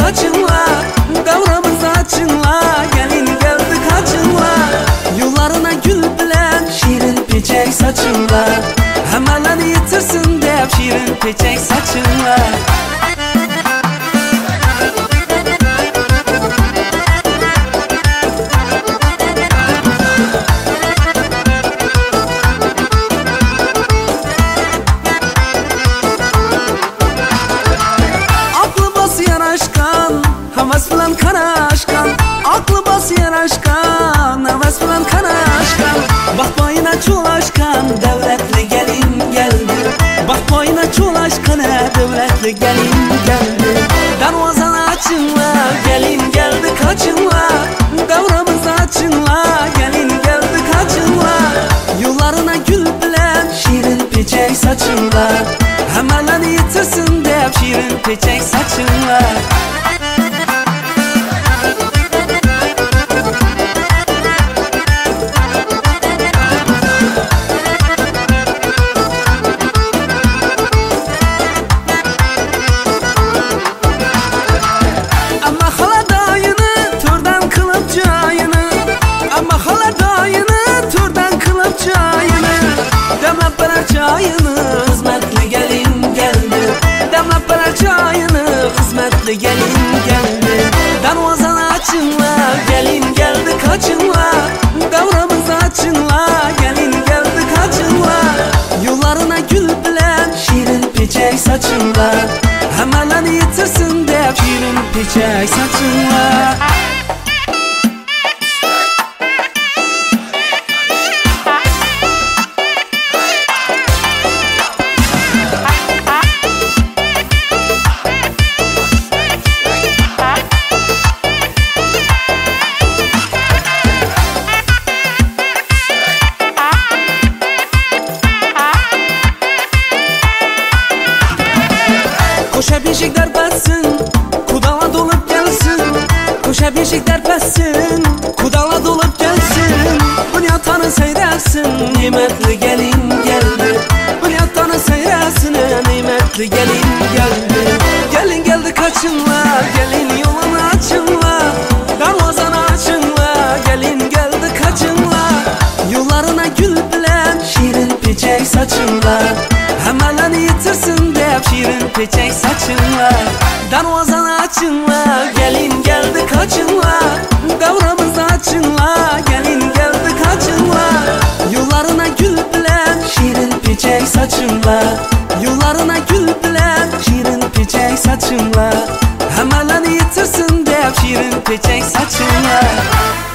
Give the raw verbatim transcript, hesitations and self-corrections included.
kaçınla, davramız açınla, gelin geldi kaçınla. Yollarına gül bilen şirin peçek saçınla, hemen yitirsin dep şirin peçek saçınla. Havas bilan qara aşkan, aqli bosiyar aşkan, havas bilan qara aşkan. Baxt boyina cho'lashgan davlatli gelin geldi, baxt boyina cho'lashgan davlatli gelin geldi. Darvozani ochingla, gelin geldi qochingla, davramız ochingla, gelin geldi qochingla. Yo'llarına gül bilan shirin peçek sochingla, hammalarni yitirsin deb shirin peçek sochingla. Çayını hizmetli gelin geldi, demlep bana çayını hizmetli gelin geldi. Darvozani açınla, gelin geldi kaçınla, davramız açınla, gelin geldi kaçınla. Yollarına gül bilen şirin peçek saçınla, hemen yitirsin dep şirin peçek saçınla. Koşa beşikler batsın, kudala dolup gelsin. Koşa beşikler batsın, kudala dolup gelsin. Dünyatanı seyretsin, nimetli gelin geldi. Dünyatanı seyretsin, nimetli gelin geldi. Gelin geldi kaçınla, gelin yolunu açınla, darvozanı açınla, gelin geldi kaçınla. Yollarına gül bilen şirin peçek saçınla, hemen yitirsin dep şirin peçek saçınla. Darvozani açınla, gelin geldi kaçınla, davramız açınla, gelin geldi kaçınla. Yollarına gül bilen şirin peçek saçınla, yollarına gül bilen şirin peçek saçınla, hemen yitirsin dep şirin peçek saçınla.